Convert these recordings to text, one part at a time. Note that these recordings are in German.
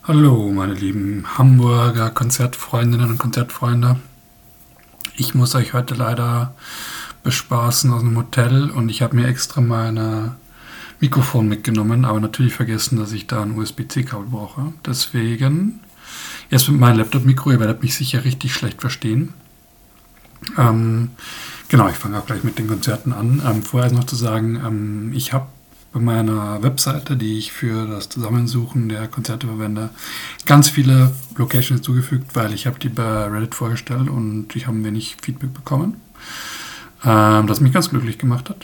Hallo, meine lieben Hamburger Konzertfreundinnen und Konzertfreunde. Ich muss euch heute leider bespaßen aus einem Hotel und ich habe mir extra mein Mikrofon mitgenommen, aber natürlich vergessen, dass ich da ein USB-C-Kabel brauche. Deswegen erst mit meinem Laptop-Mikro, ihr werdet mich sicher richtig schlecht verstehen. Ähm, genau, ich fange auch gleich mit den Konzerten an. Vorher ist noch zu sagen, ich habe bei meiner Webseite, die ich für das Zusammensuchen der Konzerte verwende, ganz viele Locations zugefügt, weil ich habe die bei Reddit vorgestellt und ich habe ein wenig Feedback bekommen, das mich ganz glücklich gemacht hat.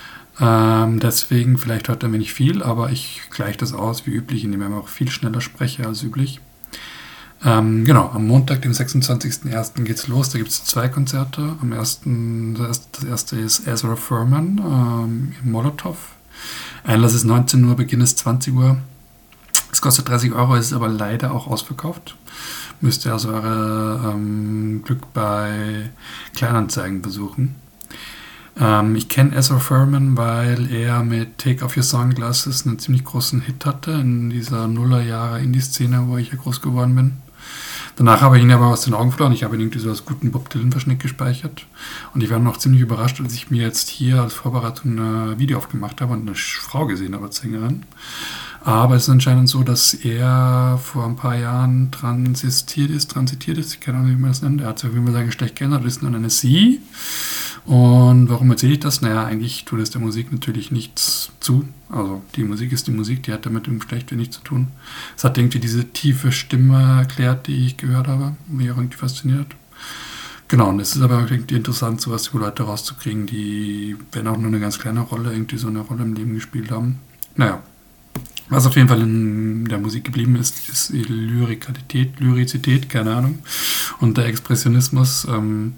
Deswegen vielleicht heute ein wenig viel, aber ich gleiche das aus wie üblich, indem ich auch viel schneller spreche als üblich. Genau, am Montag, dem 26.01. geht's los. Da gibt es zwei Konzerte. Das erste ist Ezra Furman im Molotow. Einlass ist 19 Uhr, Beginn ist 20 Uhr. Es kostet 30 Euro, ist aber leider auch ausverkauft. Müsst ihr also eure Glück bei Kleinanzeigen besuchen. Ich kenne Ezra Furman, weil er mit Take Off Your Sunglasses einen ziemlich großen Hit hatte in dieser Nullerjahre Indie-Szene, wo ich ja groß geworden bin. Danach habe ich ihn aber aus den Augen verloren. Ich habe ihn irgendwie so als guten Bob Dylan-Verschnitt gespeichert. Und ich war noch ziemlich überrascht, als ich mir jetzt hier als Vorbereitung ein Video aufgemacht habe und eine Frau gesehen habe als Sängerin. Aber es ist anscheinend so, dass er vor ein paar Jahren transitiert ist, ich keine Ahnung, wie man das nennt. Er hat sich auf jeden Fall sein Geschlecht geändert, ist nun eine Sie. Und warum erzähle ich das? Naja, eigentlich tut es der Musik natürlich nichts zu. Also die Musik ist die Musik, die hat damit im Geschlecht wenig zu tun. Es hat irgendwie diese tiefe Stimme erklärt, die ich gehört habe, mich auch irgendwie fasziniert hat. Genau, und es ist aber irgendwie interessant, sowas über Leute rauszukriegen, die, wenn auch nur eine ganz kleine Rolle, irgendwie so eine Rolle im Leben gespielt haben. Naja, was auf jeden Fall in der Musik geblieben ist, ist die Lyrizität, keine Ahnung, und der Expressionismus.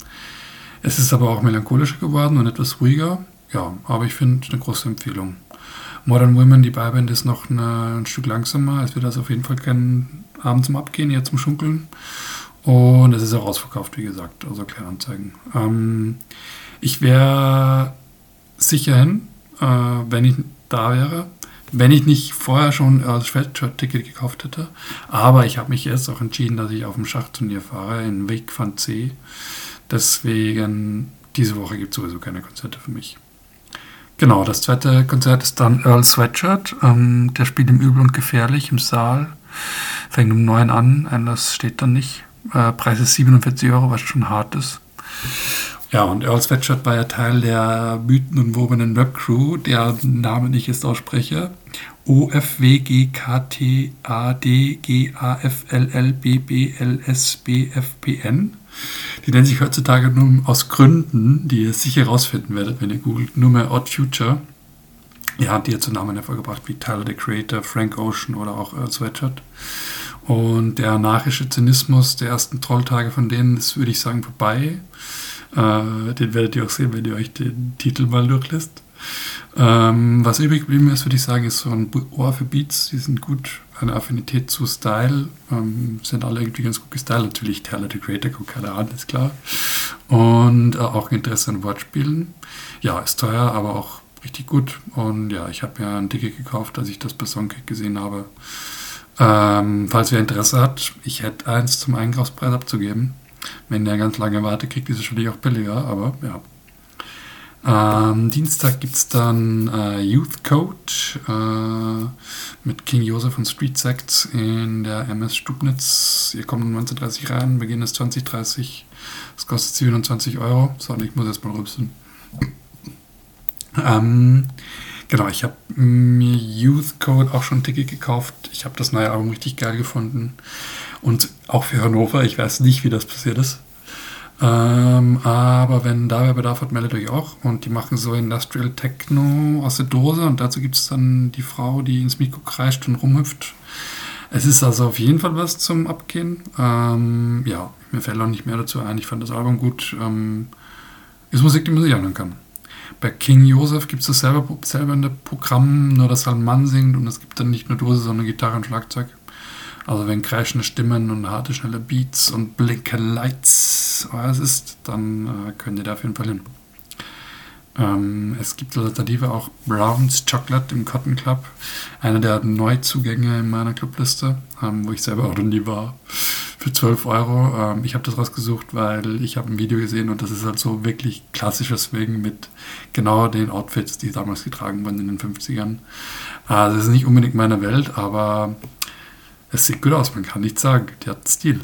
Es ist aber auch melancholischer geworden und etwas ruhiger. Ja, aber ich finde eine große Empfehlung. Modern Women, die Beiband, ist noch ein Stück langsamer. Es wird also auf jeden Fall kein Abend zum Abgehen, eher zum Schunkeln. Und es ist auch ausverkauft, wie gesagt, also Kleinanzeigen. Ich wäre sicher hin, wenn ich da wäre, wenn ich nicht vorher schon als Sweatshirt-Ticket gekauft hätte. Aber ich habe mich jetzt auch entschieden, dass ich auf dem Schachturnier fahre in Wijk van Zee. Deswegen, diese Woche gibt es sowieso keine Konzerte für mich. Genau, das zweite Konzert ist dann Earl Sweatshirt. Der spielt im Übel und Gefährlich im Saal. Fängt um 9 an, Einlass steht dann nicht. Preis ist 47 Euro, was schon hart ist. Ja, und Earl Sweatshirt war ja Teil der mythenumwobenen Webcrew, deren Namen ich jetzt ausspreche. OFWGKTADGAFLLBBLSBFPN. Die nennen sich heutzutage nur aus Gründen, die ihr sicher herausfinden werdet, wenn ihr googelt, nur mehr Odd Future. Ja, die hat so Namen hervorgebracht wie Tyler, the Creator, Frank Ocean oder auch Earl Sweatshirt. Und der anarchische Zynismus der ersten Trolltage von denen ist, würde ich sagen, vorbei. Den werdet ihr auch sehen, wenn ihr euch den Titel mal durchlässt. Was übrig geblieben ist, würde ich sagen, ist so ein Ohr für Beats. Die sind gut, eine Affinität zu Style. Sind alle irgendwie ganz gut gestylt. Natürlich Tyler, the Creator, guckt keiner an, ist klar. Und auch Interesse an Wortspielen. Ja, ist teuer, aber auch richtig gut. Und ja, ich habe mir ein Ticket gekauft, als ich das bei Songkick gesehen habe. Falls wer Interesse hat, ich hätte eins zum Einkaufspreis abzugeben. Wenn der ganz lange wartet, kriegt es wahrscheinlich auch billiger, aber ja. Dienstag gibt es dann Youth Code mit King Joseph und Street Sects in der MS Stubnitz. Ihr kommt um 19:30 rein, Beginn ist 20:30. Es kostet 27 Euro. So, und ich muss jetzt mal rübsen. Genau, ich habe mir Youth Code auch schon ein Ticket gekauft. Ich habe das neue Album richtig geil gefunden. Und auch für Hannover, ich weiß nicht, wie das passiert ist. Aber wenn da wer Bedarf hat, meldet euch auch. Und die machen so Industrial Techno aus der Dose. Und dazu gibt es dann die Frau, die ins Mikro kreischt und rumhüpft. Es ist also auf jeden Fall was zum Abgehen. Ja, mir fällt auch nicht mehr dazu ein. Ich fand das Album gut. Ist Musik, die man sich anhören kann. Bei King Joseph gibt es das selber in dem Programm, nur dass halt ein Mann singt. Und es gibt dann nicht nur Dose, sondern Gitarre und Schlagzeug. Also wenn kreischende Stimmen und harte, schnelle Beats und blinke Lights es ist, dann könnt ihr da auf jeden Fall hin. Es gibt als Alternative auch Browns Chocolate im Cotton Club, einer der Neuzugänge in meiner Clubliste, wo ich selber auch noch nie war, für 12 Euro. Ich habe das rausgesucht, weil ich habe ein Video gesehen und das ist halt so wirklich klassischer Swing mit genau den Outfits, die damals getragen wurden in den 50ern. Das ist nicht unbedingt meine Welt, aber es sieht gut aus, man kann nichts sagen, die hat Stil.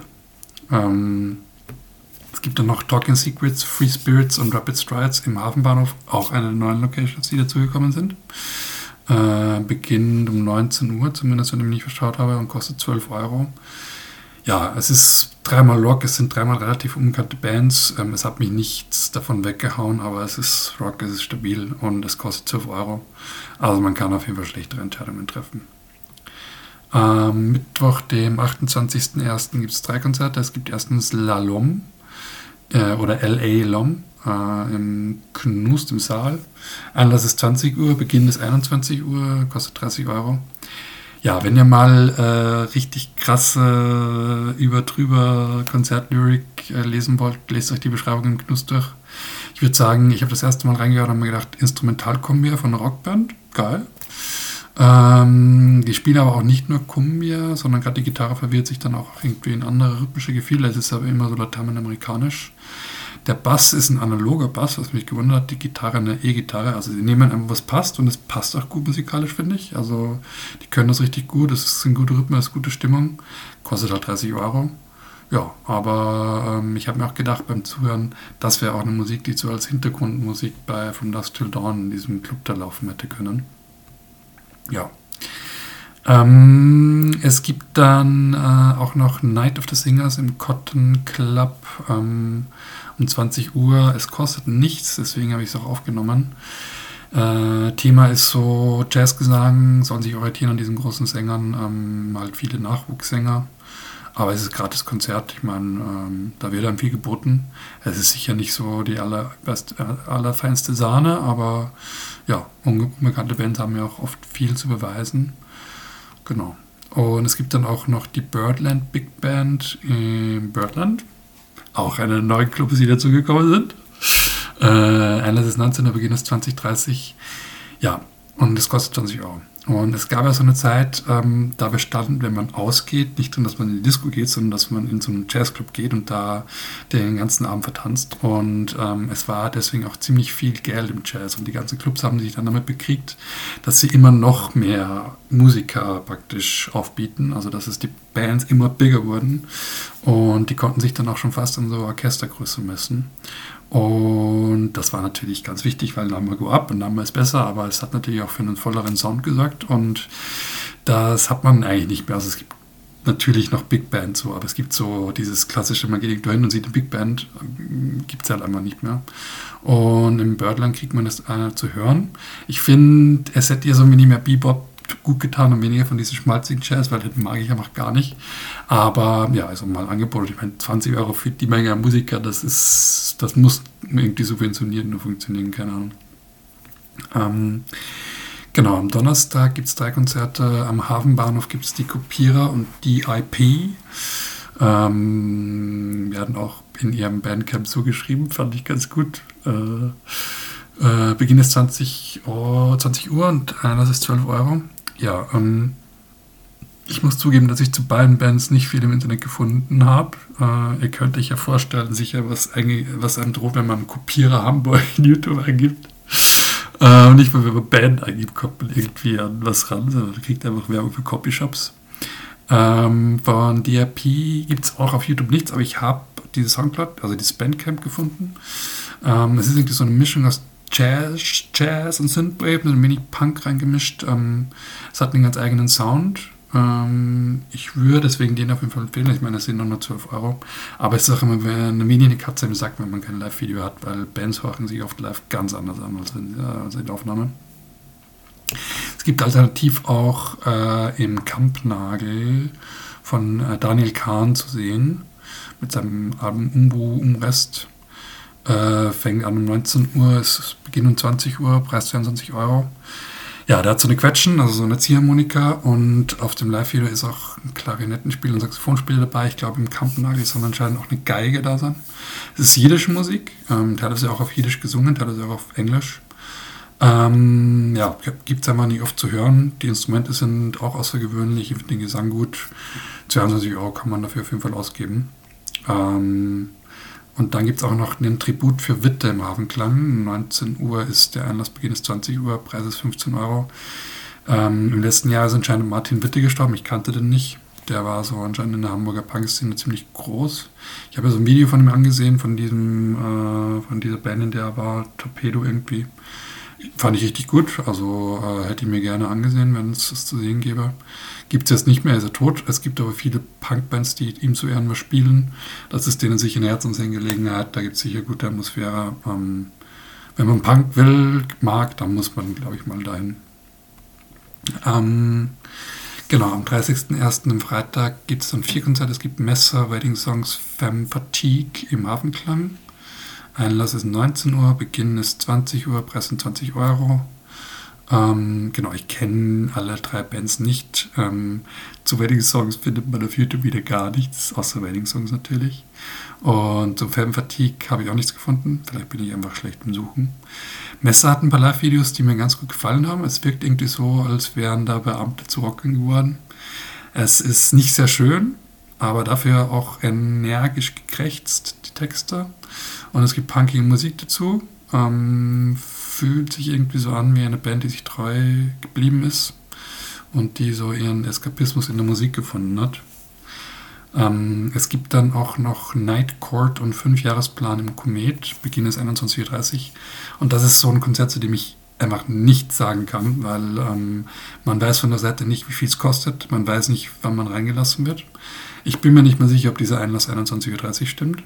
Es gibt dann noch Talking Secrets, Free Spirits und Rapid Strides im Hafenbahnhof, auch eine der neuen Locations, die dazugekommen sind. Beginnt um 19 Uhr, zumindest wenn ich mich nicht verschaut habe, und kostet 12 Euro. Ja, es ist dreimal Rock, es sind dreimal relativ unbekannte Bands. Es hat mich nichts davon weggehauen, aber es ist Rock, es ist stabil und es kostet 12 Euro. Also man kann auf jeden Fall schlechtere Entscheidungen treffen. Am Mittwoch, dem 28.01. gibt es 3 Konzerte. Es gibt erstens La Lom oder L.A. Lom im Knust im Saal. Einlass ist 20 Uhr, Beginn ist 21 Uhr, kostet 30 Euro. Ja, wenn ihr mal richtig krasse über-drüber Konzertlyrik lesen wollt, lest euch die Beschreibung im Knust durch. Ich würde sagen, ich habe das erste Mal reingehört und habe mir gedacht, Instrumental-Kumbia von einer Rockband, geil. Die spielen aber auch nicht nur Kumbia, sondern gerade die Gitarre verwirrt sich dann auch irgendwie in andere rhythmische Gefühle. Es ist aber immer so lateinamerikanisch. Der Bass ist ein analoger Bass, was mich gewundert hat. Die Gitarre eine E-Gitarre. Also sie nehmen einfach, was passt und es passt auch gut musikalisch, finde ich. Also die können das richtig gut. Es ist ein guter Rhythmus, es ist gute Stimmung. Kostet halt 30 Euro. Ja, aber ich habe mir auch gedacht beim Zuhören, das wäre auch eine Musik, die so als Hintergrundmusik bei From Dusk Till Dawn in diesem Club da laufen hätte können. Ja. Es gibt dann auch noch Night of the Singers im Cotton Club um 20 Uhr. Es kostet nichts, deswegen habe ich es auch aufgenommen. Thema ist so Jazzgesang, sollen sich orientieren an diesen großen Sängern, halt viele Nachwuchssänger. Aber es ist gratis Konzert, ich meine, da wird dann viel geboten. Es ist sicher nicht so die allerfeinste Sahne, aber ja, unbekannte Bands haben ja auch oft viel zu beweisen. Genau. Und es gibt dann auch noch die Birdland Big Band in Birdland. Auch eine neue Clubs, die dazugekommen sind. Einlass ist 19, der Beginn ist 20:30. Ja, und es kostet 20 Euro. Und es gab ja so eine Zeit, da bestand, wenn man ausgeht, nicht nur, dass man in die Disco geht, sondern dass man in so einen Jazzclub geht und da den ganzen Abend vertanzt. Und es war deswegen auch ziemlich viel Geld im Jazz. Und die ganzen Clubs haben sich dann damit bekriegt, dass sie immer noch mehr Musiker praktisch aufbieten. Also dass es die Bands immer bigger wurden. Und die konnten sich dann auch schon fast an so Orchestergröße messen. Und das war natürlich ganz wichtig, weil Number Go Up und Number ist besser, aber es hat natürlich auch für einen volleren Sound gesorgt und das hat man eigentlich nicht mehr. Also es gibt natürlich noch Big Band so, aber es gibt so dieses klassische, man geht irgendwo hin und sieht eine Big Band, gibt es halt einfach nicht mehr. Und im Birdland kriegt man das zu hören. Ich finde, es hätte ihr so ein wenig mehr Bebop gut getan und weniger von diesem schmalzigen Jazz, weil das mag ich einfach gar nicht. Aber ja, also mal Angebot, ich meine 20 Euro für die Menge an Musiker, das muss irgendwie subventioniert nur funktionieren, keine Ahnung. Genau, am Donnerstag gibt es 3 Konzerte, am Hafenbahnhof gibt es die Kopierer und die IP. Werden auch in ihrem Bandcamp so geschrieben, fand ich ganz gut. Beginn ist 20 Uhr und das ist 12 Euro. Ja, ich muss zugeben, dass ich zu beiden Bands nicht viel im Internet gefunden habe. Ihr könnt euch ja vorstellen, sicher, was einem droht, wenn man einen Kopierer Hamburg in YouTube eingibt. Nicht mal, wenn man Band eingibt, kommt man irgendwie an was ran, sondern kriegt einfach Werbung für Copyshops. Von DRP gibt es auch auf YouTube nichts, aber ich habe dieses Soundcloud, also dieses Bandcamp gefunden. Es ist irgendwie so eine Mischung aus Jazz und Synthwave mit ein wenig Punk reingemischt. Es hat einen ganz eigenen Sound. Ich würde deswegen den auf jeden Fall empfehlen. Ich meine, das sind nur 12 Euro. Aber es ist auch immer eine wenig Katze im Sack, wenn man kein Live-Video hat, weil Bands hören sich oft live ganz anders an als in der Aufnahme. Es gibt alternativ auch im Kampnagel von Daniel Kahn zu sehen mit seinem Album Umrest. Fängt an um 19 Uhr, es beginnt um 20 Uhr, Preis 22 Euro. Ja, der hat so eine Quetschen, also so eine Ziehharmonika und auf dem Live-Video ist auch ein Klarinettenspiel und Saxophonspiel dabei. Ich glaube, im Kampenagel soll anscheinend auch eine Geige da sein. Es ist jiddische Musik, teilweise auch auf Jiddisch gesungen, teilweise auch auf Englisch. Ja, gibt es einfach nicht oft zu hören. Die Instrumente sind auch außergewöhnlich, ich finde den Gesang gut. 22 Euro kann man dafür auf jeden Fall ausgeben. Und dann gibt es auch noch einen Tribut für Witte im Hafenklang. 19 Uhr ist der Einlassbeginn, ist 20 Uhr, Preis ist 15 Euro. Im letzten Jahr ist anscheinend Martin Witte gestorben, ich kannte den nicht. Der war so anscheinend in der Hamburger Punk-Szene ziemlich groß. Ich habe ja so ein Video von ihm angesehen, von dieser Band, in der er war, Torpedo irgendwie. Fand ich richtig gut, also hätte ich mir gerne angesehen, wenn es das zu sehen gäbe. Gibt es jetzt nicht mehr, ist er tot. Es gibt aber viele Punkbands, die ihm zu Ehren was spielen. Das ist denen sicher eine Herzensangelegenheit, da gibt es sicher gute Atmosphäre. Wenn man Punk mag, dann muss man, glaube ich, mal dahin. Genau, am 30.01. am Freitag gibt es dann 4 Konzerte. Es gibt Messer, Wedding Songs, Femme Fatigue im Hafenklang. Einlass ist 19 Uhr, Beginn ist 20 Uhr, Preis sind 20 Euro. Genau, ich kenne alle 3 Bands nicht. Zu Wedding Songs findet man auf YouTube wieder gar nichts, außer Wedding Songs natürlich. Und zu Femme Fatigue habe ich auch nichts gefunden. Vielleicht bin ich einfach schlecht im Suchen. Messer hat ein paar Live-Videos, die mir ganz gut gefallen haben. Es wirkt irgendwie so, als wären da Beamte zu Rockern geworden. Es ist nicht sehr schön, aber dafür auch energisch gekrächzt, die Texte. Und es gibt punkige Musik dazu. Fühlt sich irgendwie so an wie eine Band, die sich treu geblieben ist und die so ihren Eskapismus in der Musik gefunden hat. Es gibt dann auch noch Night Court und 5-Jahresplan im Komet. Beginn ist 21.30 Uhr. Und das ist so ein Konzert, zu dem ich einfach nichts sagen kann, weil man weiß von der Seite nicht, wie viel es kostet. Man weiß nicht, wann man reingelassen wird. Ich bin mir nicht mehr sicher, ob dieser Einlass 21.30 Uhr stimmt.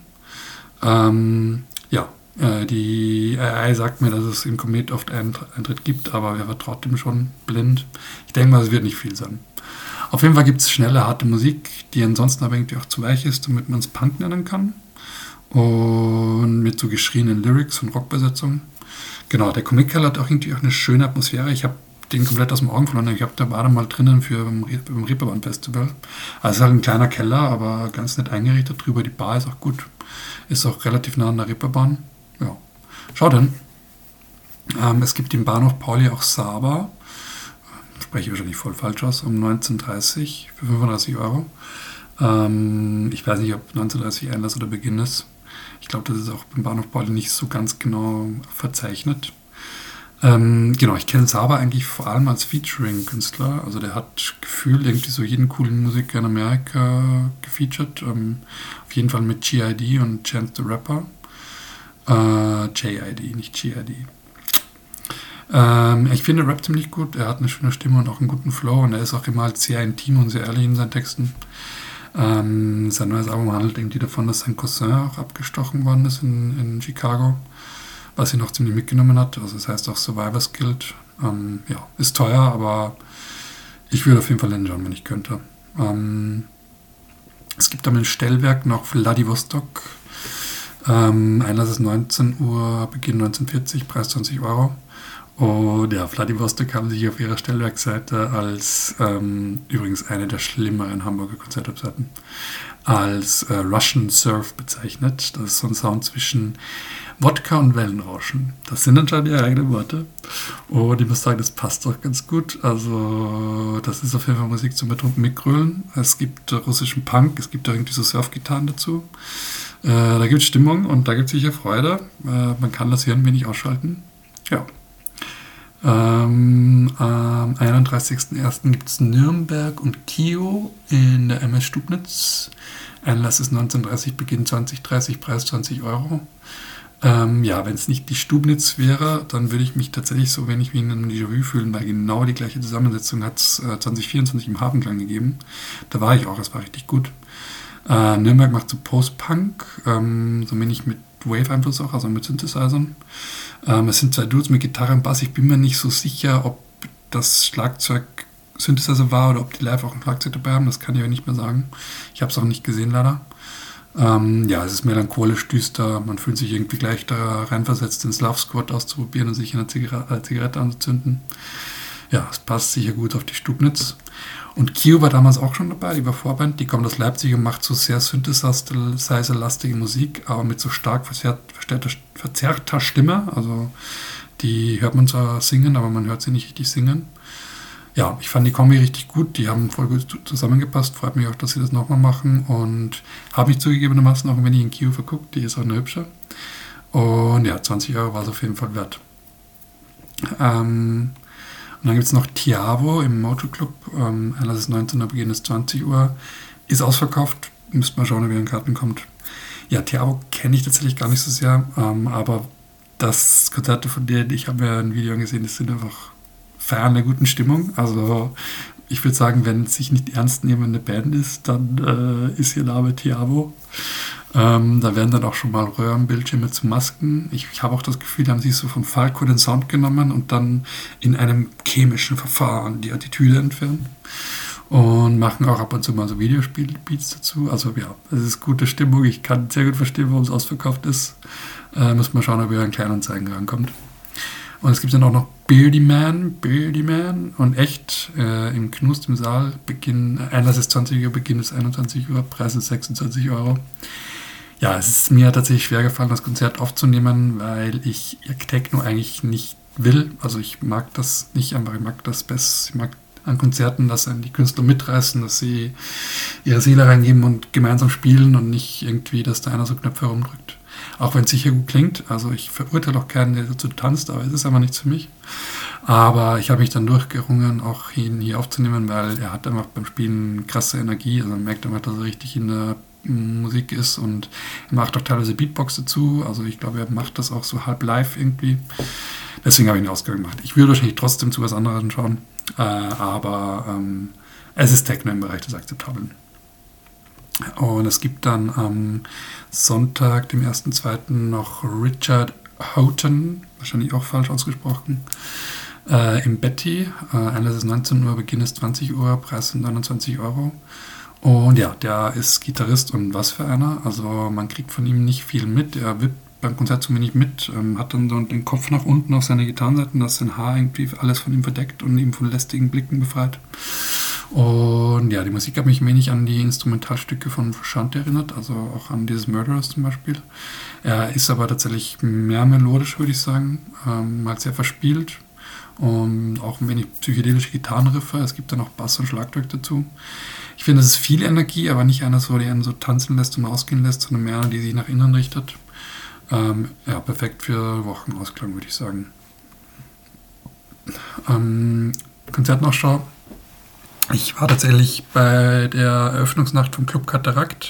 Die AI sagt mir, dass es im Komet oft Eintritt gibt, aber wer vertraut dem schon blind? Ich denke mal, es wird nicht viel sein. Auf jeden Fall gibt es schnelle, harte Musik, die ansonsten aber irgendwie auch zu weich ist, damit man es Punk nennen kann. Und mit so geschrienen Lyrics und Rockbesetzung. Genau, der Comic-Keller hat auch irgendwie auch eine schöne Atmosphäre. Ich habe den komplett aus dem Augen verloren. Ich habe da war mal drinnen beim Reeperbahn-Festival. Also es ist halt ein kleiner Keller, aber ganz nett eingerichtet. Drüber die Bar ist auch gut. Ist auch relativ nah an der Reeperbahn. Ja, schaut hin. Es gibt im Bahnhof Pauli auch Saba. Spreche ich wahrscheinlich voll falsch aus. Um 19.30 Uhr für 35 Euro. Ich weiß nicht, ob 19.30 Uhr Einlass oder Beginn ist. Ich glaube, das ist auch beim Bahnhof Pauli nicht so ganz genau verzeichnet. Genau, ich kenne Saba eigentlich vor allem als Featuring-Künstler. Also der hat gefühlt irgendwie so jeden coolen Musiker in Amerika gefeatured. Auf jeden Fall mit G.I.D. und Chance the Rapper. J.I.D., nicht G.I.D. Ich finde Rap ziemlich gut. Er hat eine schöne Stimme und auch einen guten Flow. Und er ist auch immer halt sehr intim und sehr ehrlich in seinen Texten. Sein neues Album handelt irgendwie davon, dass sein Cousin auch abgestochen worden ist in Chicago. Was ihn noch ziemlich mitgenommen hat. Also das heißt auch Survivor's Guild. Ist teuer, aber ich würde auf jeden Fall hinschauen, wenn ich könnte. Es gibt am Stellwerk noch Vladivostok. Einlass ist 19 Uhr, Beginn 1940, Preis 20 Euro. Und ja, Vladivostok haben sich auf ihrer Stellwerkseite als, übrigens eine der schlimmeren Hamburger Konzertwebseiten, als Russian Surf bezeichnet. Das ist so ein Sound zwischen Wodka und Wellenrauschen. Das sind anscheinend ihre eigenen Worte. Und ich muss sagen, das passt doch ganz gut. Also, das ist auf jeden Fall Musik zum betrunken Mitgrölen. Es gibt russischen Punk, es gibt auch irgendwie so Surfgitarren dazu. Da gibt es Stimmung und da gibt es sicher Freude. Man kann das Hirn wenig ausschalten. Ja. Am 31.01. gibt es Nürnberg und Kio in der MS Stubnitz. Einlass ist 19.30 Beginn 20.30 Preis 20 Euro. Wenn es nicht die Stubnitz wäre, dann würde ich mich tatsächlich so wenig wie in einem Déjà-vu fühlen, weil genau die gleiche Zusammensetzung hat es 2024 im Hafenklang gegeben. Da war ich auch, das war richtig gut. Nürnberg macht so Post-Punk, so wenig mit Wave-Einfluss auch, also mit Synthesizern. Es sind 2 Dudes mit Gitarre und Bass. Ich bin mir nicht so sicher, ob das Schlagzeug Synthesizer war oder ob die live auch ein Schlagzeug dabei haben. Das kann ich euch nicht mehr sagen. Ich habe es auch nicht gesehen, leider. Es ist melancholisch, düster. Man fühlt sich irgendwie gleich da reinversetzt, ins Love Squad auszuprobieren und sich eine Zigarette anzuzünden. Ja, es passt sicher gut auf die Stubnitz. Und Kio war damals auch schon dabei, die war Vorband, die kommt aus Leipzig und macht so sehr Synthesizer-lastige Musik, aber mit so stark verzerrter Stimme. Also die hört man zwar singen, aber man hört sie nicht richtig singen. Ja, ich fand die Kombi richtig gut, die haben voll gut zusammengepasst, freut mich auch, dass sie das nochmal machen und habe mich zugegebenermaßen auch ein wenig in Kio verguckt, die ist auch eine hübsche. Und ja, 20 Euro war es auf jeden Fall wert. Und dann gibt es noch Tiavo im Moto Club. Einlass ist 19 Uhr, Beginn ist 20 Uhr. Ist ausverkauft. Müsst mal schauen, ob ihr in Karten kommt. Ja, Tiavo kenne ich tatsächlich gar nicht so sehr. Aber das Konzerte von denen, ich habe mir ein Video angesehen, das sind einfach feiern der guten Stimmung. Also ich würde sagen, wenn es sich nicht ernst nehmende Band ist, dann ist ihr Name Tiavo. Da werden dann auch schon mal Röhrenbildschirme zu Masken. Ich habe auch das Gefühl, die haben sich so von Falco den Sound genommen und dann in einem chemischen Verfahren die Attitüde entfernt. Und machen auch ab und zu mal so Videospiel-Beats dazu. Also ja, es ist gute Stimmung. Ich kann sehr gut verstehen, warum es ausverkauft ist. Muss mal schauen, ob ihr an Kleinanzeigen rankommt. Und es gibt dann auch noch Beardy Man und echt im Knust im Saal. Einlass ist 20 Uhr, Beginn ist 21 Uhr, Preis ist 26 Euro. Ja, es ist mir tatsächlich schwer gefallen, das Konzert aufzunehmen, weil ich Techno eigentlich nicht will. Also ich mag das nicht einfach, ich mag das best. Ich mag an Konzerten, dass einen die Künstler mitreißen, dass sie ihre Seele reingeben und gemeinsam spielen und nicht irgendwie, dass da einer so Knöpfe herumdrückt. Auch wenn es sicher gut klingt. Also ich verurteile auch keinen, der dazu tanzt, aber es ist einfach nichts für mich. Aber ich habe mich dann durchgerungen, auch ihn hier aufzunehmen, weil er hat einfach beim Spielen krasse Energie. Also man merkt einfach, dass er richtig in der Musik ist und er macht auch teilweise Beatbox dazu. Also ich glaube, er macht das auch so halb live irgendwie. Deswegen habe ich ihn ausgemacht. Ich würde wahrscheinlich trotzdem zu was anderem schauen. Aber es ist Techno im Bereich des Akzeptablen. Und es gibt dann am Sonntag, dem 1.2. noch Richard Houghton, wahrscheinlich auch falsch ausgesprochen, im Betty. Einlass ist 19 Uhr, Beginn ist 20 Uhr, Preis sind 29 Euro. Und ja, der ist Gitarrist und was für einer. Also man kriegt von ihm nicht viel mit. Er wippt beim Konzert zu wenig mit, hat dann so den Kopf nach unten auf seine Gitarrenseiten, dass sein Haar irgendwie alles von ihm verdeckt und ihm von lästigen Blicken befreit. Und ja, die Musik hat mich ein wenig an die Instrumentalstücke von Frusciante erinnert, also auch an dieses Murderers zum Beispiel. Er ist aber tatsächlich mehr melodisch, würde ich sagen, mal sehr verspielt und auch ein wenig psychedelische Gitarrenriffe. Es gibt dann auch Bass und Schlagzeug dazu. Ich finde, es ist viel Energie, aber nicht einer, so, die einen so tanzen lässt und ausgehen lässt, sondern mehr eine, die sich nach innen richtet. Ja, perfekt für Wochenausklang, würde ich sagen. Konzertnachschau. Ich war tatsächlich bei der Eröffnungsnacht vom Club Katarakt.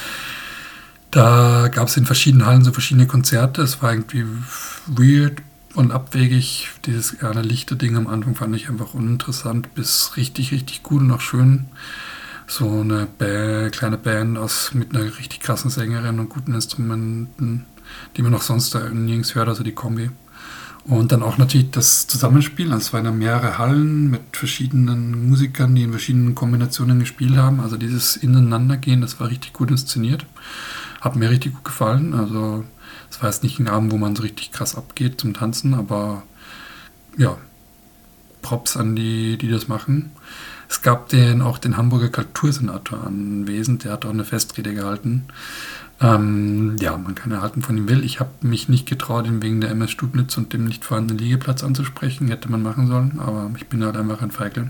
Da gab es in verschiedenen Hallen so verschiedene Konzerte. Es war irgendwie weird und abwegig. Dieses kleine lichte Ding am Anfang fand ich einfach uninteressant bis richtig, richtig gut und auch schön. So eine kleine Band mit einer richtig krassen Sängerin und guten Instrumenten, die man auch sonst da nirgends hört, also die Kombi. Und dann auch natürlich das Zusammenspiel. Also es waren ja mehrere Hallen mit verschiedenen Musikern, die in verschiedenen Kombinationen gespielt haben. Also dieses Ineinandergehen, das war richtig gut inszeniert. Hat mir richtig gut gefallen. Also es war jetzt nicht ein Abend, wo man so richtig krass abgeht zum Tanzen, aber ja, Props an die das machen. Es gab auch den Hamburger Kultursenator anwesend, der hat auch eine Festrede gehalten. Ja, man kann erhalten von ihm will. Ich habe mich nicht getraut, ihn wegen der MS Stubnitz und dem nicht vorhandenen Liegeplatz anzusprechen. Hätte man machen sollen, aber ich bin halt einfach ein Feigling.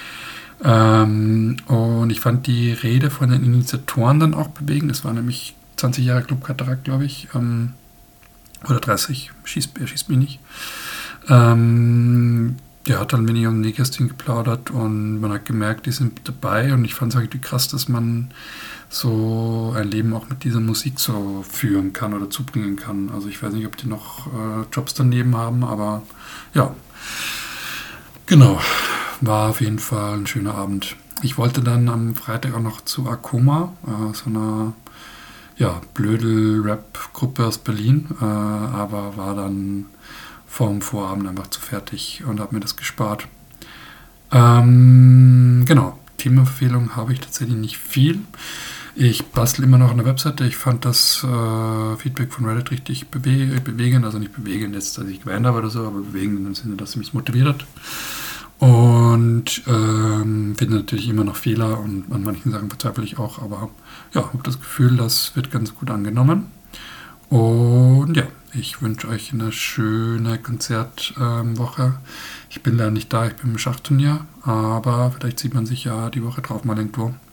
Und ich fand die Rede von den Initiatoren dann auch bewegend. Das war nämlich 20 Jahre Club Katarakt, glaube ich. Oder 30, er schießt mich nicht. Der hat dann ein wenig um die Nähkästchen geplaudert und man hat gemerkt, die sind dabei und ich fand es irgendwie krass, dass man so ein Leben auch mit dieser Musik so führen kann oder zubringen kann. Also ich weiß nicht, ob die noch Jobs daneben haben, aber ja, genau, war auf jeden Fall ein schöner Abend. Ich wollte dann am Freitag auch noch zu Akoma, so einer Blödel-Rap-Gruppe aus Berlin, aber war dann vom Vorabend einfach zu fertig und habe mir das gespart. Genau, Themenempfehlung habe ich tatsächlich nicht viel. Ich bastel immer noch an der Webseite. Ich fand das Feedback von Reddit richtig bewegend. Also nicht bewegend jetzt, dass ich geweint habe oder so, aber bewegend in dem Sinne, dass es mich motiviert hat. Und finde natürlich immer noch Fehler und an manchen Sachen verzweifle ich auch, aber ja, habe das Gefühl, das wird ganz gut angenommen. Und ja, ich wünsche euch eine schöne Konzertwoche. Ich bin leider nicht da, ich bin im Schachturnier, aber vielleicht sieht man sich ja die Woche drauf mal irgendwo.